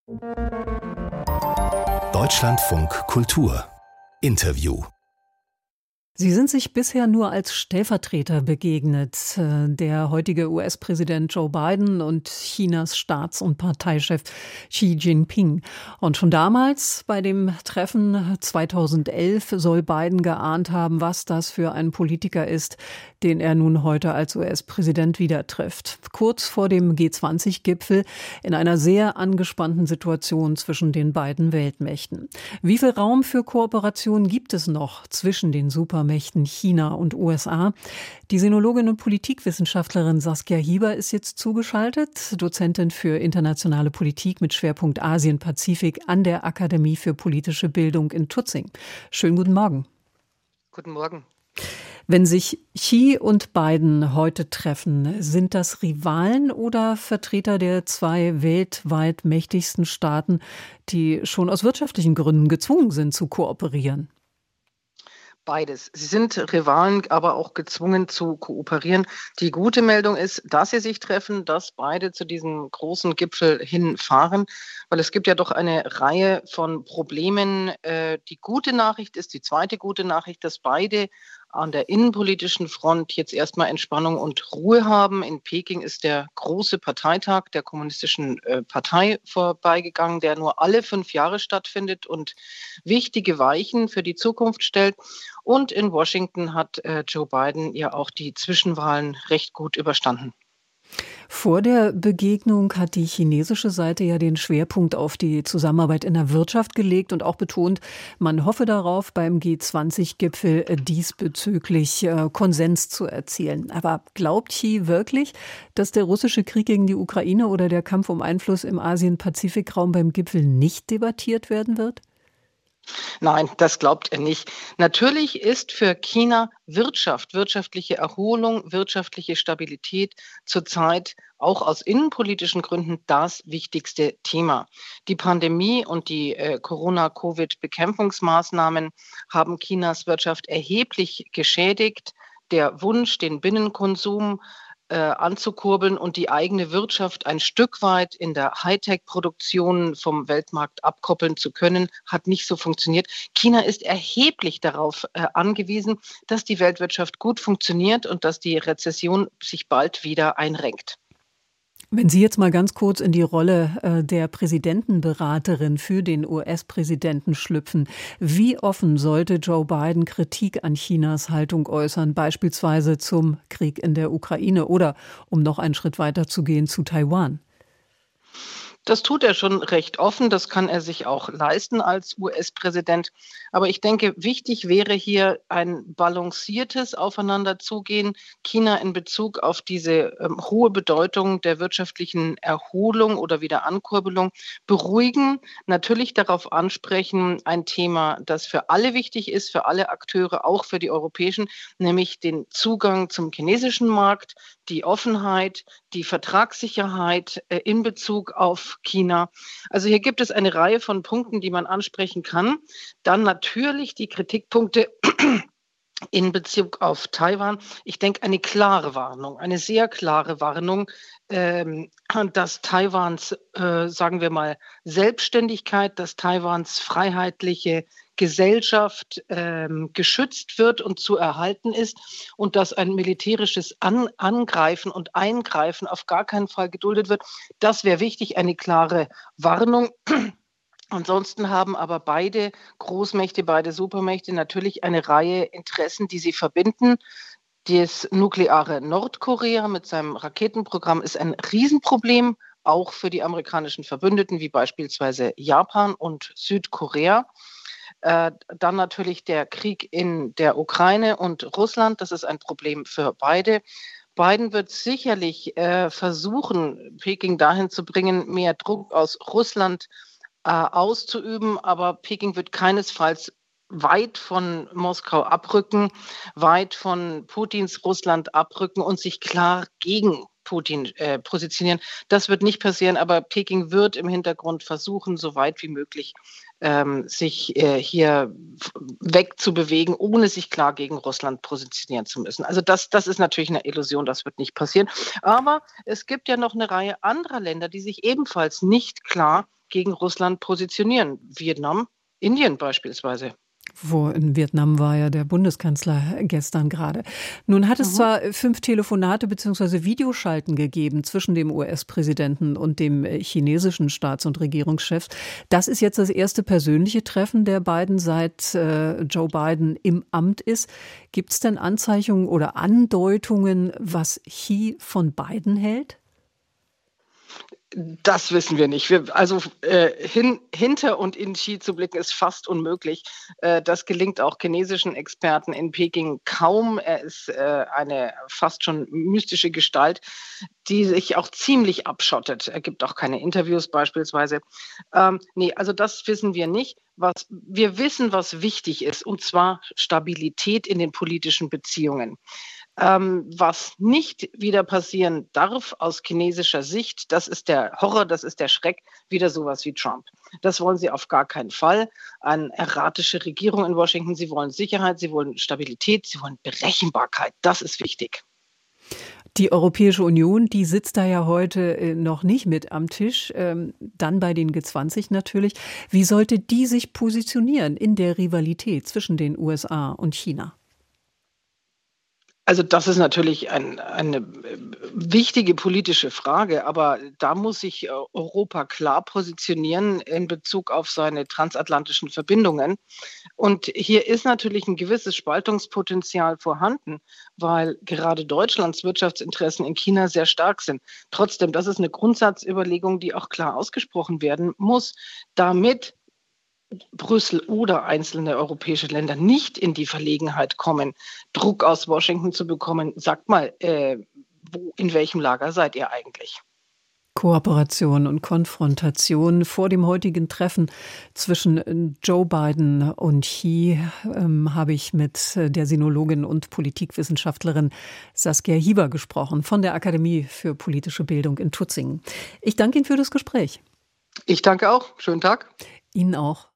Deutschlandfunk Kultur Interview. Sie sind sich bisher nur als Stellvertreter begegnet, der heutige US-Präsident Joe Biden und Chinas Staats- und Parteichef Xi Jinping. Und schon damals bei dem Treffen 2011 soll Biden geahnt haben, was das für ein Politiker ist, den er nun heute als US-Präsident wieder trifft. Kurz vor dem G20-Gipfel in einer sehr angespannten Situation zwischen den beiden Weltmächten. Wie viel Raum für Kooperation gibt es noch zwischen den Supermächten China und USA? Die Sinologin und Politikwissenschaftlerin Saskia Hieber ist jetzt zugeschaltet, Dozentin für internationale Politik mit Schwerpunkt Asien-Pazifik an der Akademie für politische Bildung in Tutzing. Schönen guten Morgen. Guten Morgen. Wenn sich Xi und Biden heute treffen, sind das Rivalen oder Vertreter der zwei weltweit mächtigsten Staaten, die schon aus wirtschaftlichen Gründen gezwungen sind zu kooperieren? Beides. Sie sind Rivalen, aber auch gezwungen zu kooperieren. Die gute Meldung ist, dass sie sich treffen, dass beide zu diesem großen Gipfel hinfahren, weil es gibt ja doch eine Reihe von Problemen. Die gute Nachricht ist, die zweite gute Nachricht, dass beide an der innenpolitischen Front jetzt erstmal Entspannung und Ruhe haben. In Peking ist der große Parteitag der Kommunistischen Partei vorbeigegangen, der nur alle 5 Jahre stattfindet und wichtige Weichen für die Zukunft stellt. Und in Washington hat Joe Biden ja auch die Zwischenwahlen recht gut überstanden. Vor der Begegnung hat die chinesische Seite ja den Schwerpunkt auf die Zusammenarbeit in der Wirtschaft gelegt und auch betont, man hoffe darauf, beim G20-Gipfel diesbezüglich Konsens zu erzielen. Aber glaubt Xi wirklich, dass der russische Krieg gegen die Ukraine oder der Kampf um Einfluss im Asien-Pazifik-Raum beim Gipfel nicht debattiert werden wird? Nein, das glaubt er nicht. Natürlich ist für China wirtschaftliche Erholung, wirtschaftliche Stabilität zurzeit auch aus innenpolitischen Gründen das wichtigste Thema. Die Pandemie und die Corona-Covid-Bekämpfungsmaßnahmen haben Chinas Wirtschaft erheblich geschädigt. Der Wunsch, den Binnenkonsum anzukurbeln und die eigene Wirtschaft ein Stück weit in der Hightech-Produktion vom Weltmarkt abkoppeln zu können, hat nicht so funktioniert. China ist erheblich darauf angewiesen, dass die Weltwirtschaft gut funktioniert und dass die Rezession sich bald wieder einrenkt. Wenn Sie jetzt mal ganz kurz in die Rolle der Präsidentenberaterin für den US-Präsidenten schlüpfen, wie offen sollte Joe Biden Kritik an Chinas Haltung äußern, beispielsweise zum Krieg in der Ukraine oder, um noch einen Schritt weiter zu gehen, zu Taiwan? Das tut er schon recht offen. Das kann er sich auch leisten als US-Präsident. Aber ich denke, wichtig wäre hier ein balanciertes Aufeinanderzugehen. China in Bezug auf diese hohe Bedeutung der wirtschaftlichen Erholung oder Wiederankurbelung beruhigen, natürlich darauf ansprechen, ein Thema, das für alle wichtig ist, für alle Akteure, auch für die europäischen, nämlich den Zugang zum chinesischen Markt, die Offenheit, die Vertragssicherheit in Bezug auf China. Also hier gibt es eine Reihe von Punkten, die man ansprechen kann. Dann natürlich die Kritikpunkte in Bezug auf Taiwan. Ich denke, eine klare Warnung, eine sehr klare Warnung, dass Taiwans, sagen wir mal, Selbstständigkeit, dass Taiwans freiheitliche Gesellschaft geschützt wird und zu erhalten ist und dass ein militärisches Angreifen und Eingreifen auf gar keinen Fall geduldet wird. Das wäre wichtig, eine klare Warnung. Ansonsten haben aber beide Großmächte, beide Supermächte natürlich eine Reihe Interessen, die sie verbinden. Das nukleare Nordkorea mit seinem Raketenprogramm ist ein Riesenproblem, auch für die amerikanischen Verbündeten, wie beispielsweise Japan und Südkorea. Dann natürlich der Krieg in der Ukraine und Russland, das ist ein Problem für beide. Biden wird sicherlich versuchen, Peking dahin zu bringen, mehr Druck aus Russland auszuüben, aber Peking wird keinesfalls weit von Moskau abrücken, weit von Putins Russland abrücken und sich klar gegen Putin positionieren. Das wird nicht passieren, aber Peking wird im Hintergrund versuchen, so weit wie möglich sich hier wegzubewegen, ohne sich klar gegen Russland positionieren zu müssen. Also das ist natürlich eine Illusion, das wird nicht passieren. Aber es gibt ja noch eine Reihe anderer Länder, die sich ebenfalls nicht klar gegen Russland positionieren. Vietnam, Indien beispielsweise. Wo in Vietnam war ja der Bundeskanzler gestern gerade. Nun hat es zwar 5 Telefonate bzw. Videoschalten gegeben zwischen dem US-Präsidenten und dem chinesischen Staats- und Regierungschef. Das ist jetzt das erste persönliche Treffen der beiden, seit Joe Biden im Amt ist. Gibt es denn Anzeichen oder Andeutungen, was Xi von Biden hält? Das wissen wir nicht. Hinter und in Xi zu blicken, ist fast unmöglich. Das gelingt auch chinesischen Experten in Peking kaum. Er ist eine fast schon mystische Gestalt, die sich auch ziemlich abschottet. Er gibt auch keine Interviews beispielsweise. Also das wissen wir nicht. Wir wissen, was wichtig ist, und zwar Stabilität in den politischen Beziehungen. Was nicht wieder passieren darf aus chinesischer Sicht, das ist der Horror, das ist der Schreck, wieder sowas wie Trump. Das wollen sie auf gar keinen Fall. Eine erratische Regierung in Washington, sie wollen Sicherheit, sie wollen Stabilität, sie wollen Berechenbarkeit. Das ist wichtig. Die Europäische Union, die sitzt da ja heute noch nicht mit am Tisch, dann bei den G20 natürlich. Wie sollte die sich positionieren in der Rivalität zwischen den USA und China? Also das ist natürlich eine wichtige politische Frage, aber da muss sich Europa klar positionieren in Bezug auf seine transatlantischen Verbindungen. Und hier ist natürlich ein gewisses Spaltungspotenzial vorhanden, weil gerade Deutschlands Wirtschaftsinteressen in China sehr stark sind. Trotzdem, das ist eine Grundsatzüberlegung, die auch klar ausgesprochen werden muss, damit Brüssel oder einzelne europäische Länder nicht in die Verlegenheit kommen, Druck aus Washington zu bekommen. Sagt mal, in welchem Lager seid ihr eigentlich? Kooperation und Konfrontation. Vor dem heutigen Treffen zwischen Joe Biden und Xi habe ich mit der Sinologin und Politikwissenschaftlerin Saskia Hieber gesprochen von der Akademie für politische Bildung in Tutzingen. Ich danke Ihnen für das Gespräch. Ich danke auch. Schönen Tag. Ihnen auch.